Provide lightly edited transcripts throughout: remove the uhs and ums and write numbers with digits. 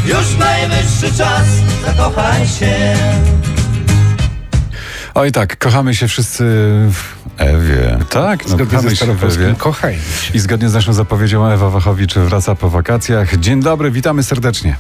Już najwyższy czas, zakochaj się. Oj tak, kochamy się wszyscy w Ewie. Tak, no, Zgodnie kochamy ze się w staropolskim Ewie. kochajmy się. I zgodnie z naszą zapowiedzią Ewa Wachowicz wraca po wakacjach. Dzień dobry, witamy serdecznie.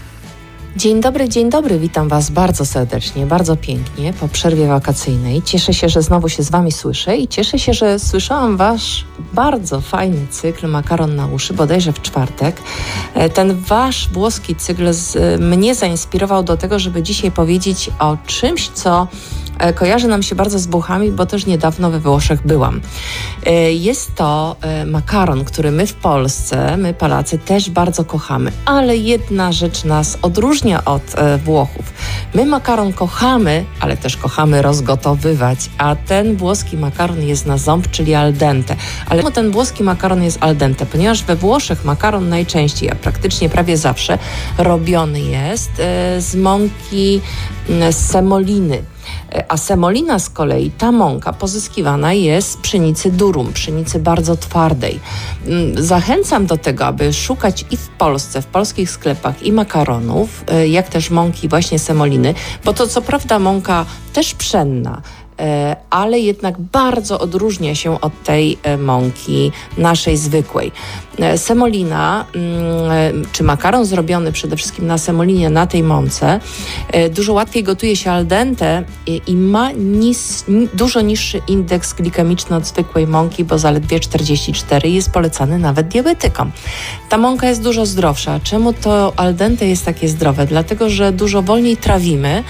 Dzień dobry, witam Was bardzo serdecznie, bardzo pięknie po przerwie wakacyjnej. Cieszę się, że znowu się z Wami słyszę i cieszę się, że słyszałam Wasz bardzo fajny cykl Makaron na uszy, bodajże w czwartek. Ten Wasz włoski cykl mnie zainspirował do tego, żeby dzisiaj powiedzieć o czymś, co kojarzy nam się bardzo z Włochami, bo też niedawno we Włoszech byłam. Jest to makaron, który my w Polsce, my Polacy też bardzo kochamy, ale jedna rzecz nas odróżnia od Włochów. My makaron kochamy, ale też kochamy rozgotowywać, a ten włoski makaron jest na ząb, czyli al dente. Ale ten włoski makaron jest al dente, ponieważ we Włoszech makaron najczęściej, a praktycznie prawie zawsze, robiony jest z mąki z semoliny. A semolina z kolei, ta mąka pozyskiwana jest z pszenicy durum, pszenicy bardzo twardej. Zachęcam do tego, aby szukać i w Polsce, w polskich sklepach i makaronów, jak też mąki właśnie semoliny, bo to co prawda mąka też pszenna, ale jednak bardzo odróżnia się od tej mąki naszej zwykłej. Semolina, czy makaron zrobiony przede wszystkim na semolinie, na tej mące, dużo łatwiej gotuje się al dente i ma dużo niższy indeks glikemiczny od zwykłej mąki, bo zaledwie 44 jest polecany nawet diabetykom. Ta mąka jest dużo zdrowsza. Czemu to al dente jest takie zdrowe? Dlatego, że dużo wolniej trawimy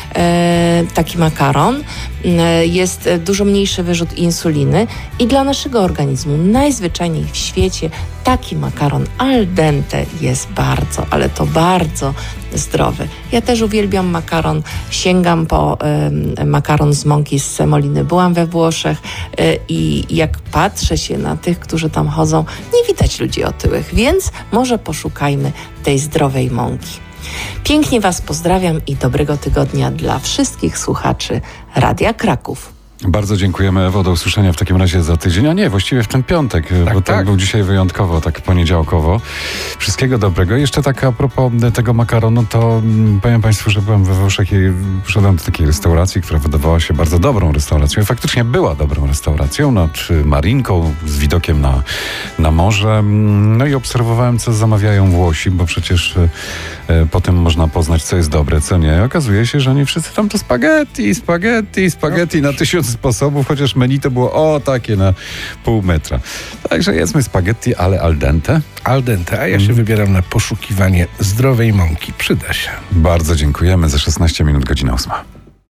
taki makaron, jest dużo mniejszy wyrzut insuliny i dla naszego organizmu najzwyczajniej w świecie taki makaron al dente jest bardzo, ale to bardzo zdrowy. Ja też uwielbiam makaron, sięgam po makaron z mąki z semoliny. Byłam we Włoszech i jak patrzę się na tych, którzy tam chodzą, nie widać ludzi otyłych, więc może poszukajmy tej zdrowej mąki. Pięknie Was pozdrawiam i dobrego tygodnia dla wszystkich słuchaczy Radia Kraków. Bardzo dziękujemy, Ewo, do usłyszenia w takim razie za tydzień, a nie, właściwie w ten piątek, bo tak był dzisiaj wyjątkowo, tak poniedziałkowo. Wszystkiego dobrego. Jeszcze tak a propos tego makaronu, to powiem Państwu, że byłem we Włoszech i przyszedłem do takiej restauracji, która wydawała się bardzo dobrą restauracją. I faktycznie była dobrą restauracją, nad marinką, z widokiem na morze. No i obserwowałem, co zamawiają Włosi, bo przecież potem można poznać, co jest dobre, co nie. Okazuje się, że oni wszyscy tam to spaghetti na 1000 sposobów, chociaż menu to było takie na pół metra. Także jedzmy spaghetti, ale al dente. Al dente, a ja się wybieram na poszukiwanie zdrowej mąki. Przyda się. Bardzo dziękujemy. Za 16 minut, godzina 8.